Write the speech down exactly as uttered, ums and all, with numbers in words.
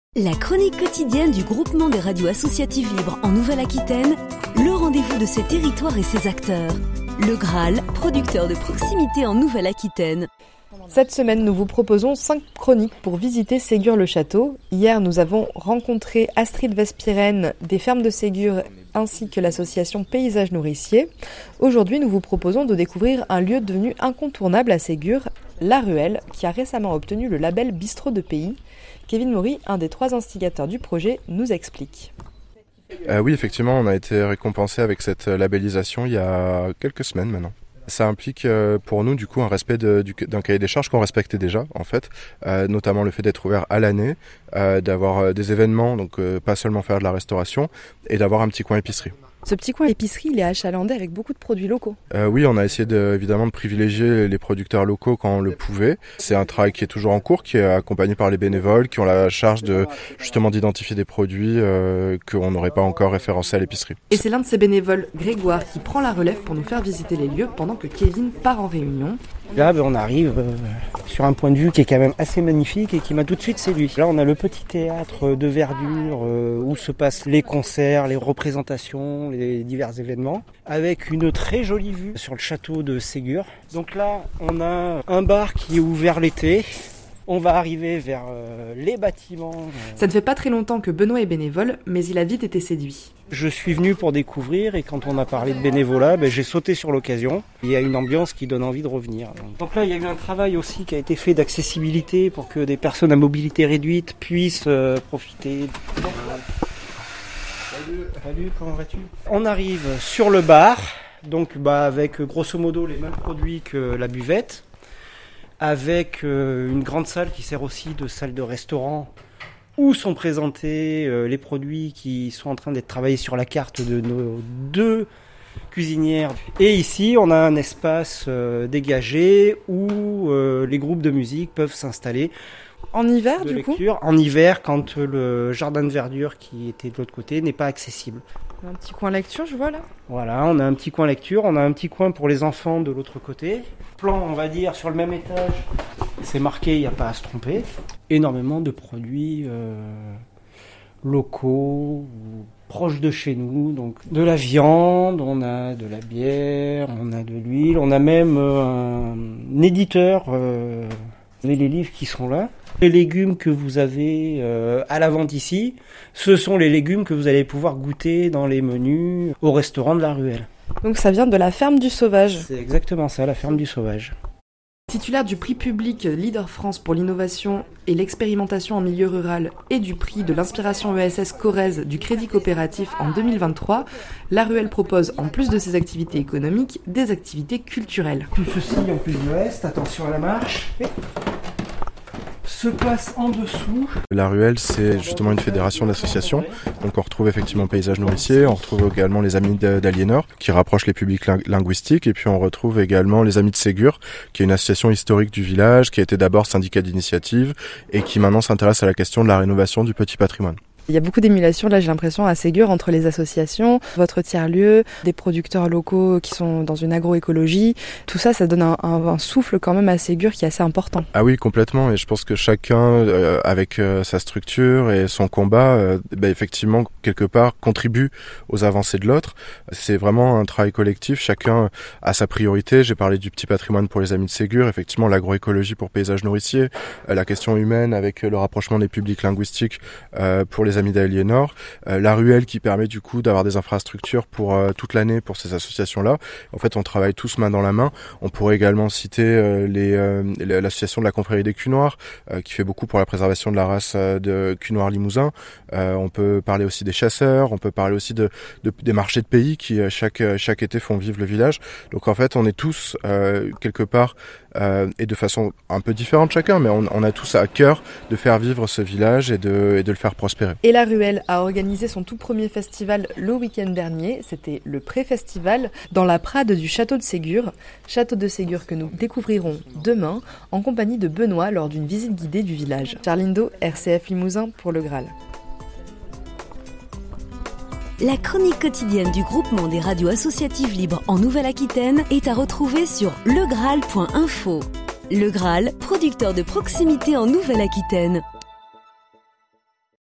La chronique quotidienne du groupement des radios associatives libres en Nouvelle-Aquitaine, le rendez-vous de ses territoires et ses acteurs. Le Graal, producteur de proximité en Nouvelle-Aquitaine. Cette semaine, nous vous proposons cinq chroniques pour visiter Ségur-le-Château. Hier, nous avons rencontré Astrid Vespirène des fermes de Ségur ainsi que l'association Paysages Nourriciers. Aujourd'hui, nous vous proposons de découvrir un lieu devenu incontournable à Ségur, La Ruelle, qui a récemment obtenu le label Bistrot de Pays. Kevin Maury, un des trois instigateurs du projet, nous explique. Euh, oui, effectivement, on a été récompensé avec cette labellisation il y a quelques semaines maintenant. Ça implique euh, pour nous du coup un respect de, du, d'un cahier des charges qu'on respectait déjà en fait, euh, notamment le fait d'être ouvert à l'année, euh, d'avoir euh, des événements, donc euh, pas seulement faire de la restauration, et d'avoir un petit coin épicerie. Ce petit coin épicerie, il est achalandé avec beaucoup de produits locaux. Euh, oui, on a essayé de, évidemment de privilégier les producteurs locaux quand on le pouvait. C'est un travail qui est toujours en cours, qui est accompagné par les bénévoles, qui ont la charge de justement d'identifier des produits euh, qu'on n'aurait pas encore référencés à l'épicerie. Et c'est l'un de ces bénévoles, Grégoire, qui prend la relève pour nous faire visiter les lieux pendant que Kevin part en réunion. Là, ben, on arrive euh, sur un point de vue qui est quand même assez magnifique et qui m'a tout de suite séduit. Là, on a le petit théâtre de verdure euh, où se passent les concerts, les représentations, les divers événements, avec une très jolie vue sur le château de Ségur. Donc là, on a un bar qui est ouvert l'été. On va arriver vers euh, les bâtiments. Ça ne fait pas très longtemps que Benoît est bénévole, mais il a vite été séduit. Je suis venu pour découvrir et quand on a parlé de bénévolat, ben, j'ai sauté sur l'occasion. Il y a une ambiance qui donne envie de revenir. Donc là, il y a eu un travail aussi qui a été fait d'accessibilité pour que des personnes à mobilité réduite puissent euh, profiter. Salut, salut, comment vas-tu ? On arrive sur le bar, donc bah, avec grosso modo les mêmes produits que la buvette, avec euh, une grande salle qui sert aussi de salle de restaurant où sont présentés euh, les produits qui sont en train d'être travaillés sur la carte de nos deux cuisinières. Et ici, on a un espace euh, dégagé où euh, les groupes de musique peuvent s'installer. En hiver, du lecture, coup ? En hiver, quand le jardin de verdure qui était de l'autre côté n'est pas accessible. Un petit coin lecture, je vois là. Voilà, on a un petit coin lecture, on a un petit coin pour les enfants de l'autre côté. Plan, on va dire, sur le même étage, c'est marqué, il n'y a pas à se tromper. Énormément de produits euh, locaux, proches de chez nous. Donc de la viande, on a de la bière, on a de l'huile, on a même euh, un éditeur, euh, les livres qui sont là. Les légumes que vous avez euh, à la vente ici, ce sont les légumes que vous allez pouvoir goûter dans les menus au restaurant de la Ruelle. Donc ça vient de la ferme du Sauvage. C'est exactement ça, la ferme du Sauvage. Titulaire du prix public Leader France pour l'innovation et l'expérimentation en milieu rural et du prix de l'inspiration E S S Corrèze du Crédit Coopératif en deux mille vingt-trois, La Ruelle propose, en plus de ses activités économiques, des activités culturelles. Tout ceci en plus de reste, attention à la marche. Et se passe en dessous. La Ruelle, c'est justement une fédération d'associations. Donc on retrouve effectivement Paysages Nourriciers, on retrouve également les Amis d'Aliénor, qui rapprochent les publics linguistiques, et puis on retrouve également les Amis de Ségur, qui est une association historique du village, qui a été d'abord syndicat d'initiative, et qui maintenant s'intéresse à la question de la rénovation du petit patrimoine. Il y a beaucoup d'émulation, là j'ai l'impression, à Ségur entre les associations, votre tiers-lieu, des producteurs locaux qui sont dans une agroécologie. Tout ça, ça donne un, un, un souffle quand même à Ségur qui est assez important. Ah oui, complètement. Et je pense que chacun, euh, avec euh, sa structure et son combat, euh, bah, effectivement, quelque part, contribue aux avancées de l'autre. C'est vraiment un travail collectif. Chacun a sa priorité. J'ai parlé du petit patrimoine pour les Amis de Ségur. Effectivement, l'agroécologie pour Paysages Nourriciers. Euh, la question humaine avec le rapprochement des publics linguistiques euh, pour les Amis d'Aliénor, euh, la Ruelle qui permet du coup d'avoir des infrastructures pour euh, toute l'année pour ces associations-là. En fait, on travaille tous main dans la main. On pourrait également citer euh, les, euh, l'association de la confrérie des Cunoirs euh, qui fait beaucoup pour la préservation de la race euh, de Cunoirs limousin. Euh, on peut parler aussi des chasseurs, on peut parler aussi de, de des marchés de pays qui euh, chaque chaque été font vivre le village. Donc en fait, on est tous euh, quelque part euh, et de façon un peu différente chacun, mais on, on a tous à cœur de faire vivre ce village et de et de le faire prospérer. Et La Ruelle a organisé son tout premier festival le week-end dernier. C'était le pré-festival dans la Prade du Château de Ségur. Château de Ségur que nous découvrirons demain en compagnie de Benoît lors d'une visite guidée du village. Charline Do, R C F Limousin pour le Graal. La chronique quotidienne du groupement des radios associatives libres en Nouvelle-Aquitaine est à retrouver sur legraal point info. Le Graal, producteur de proximité en Nouvelle-Aquitaine.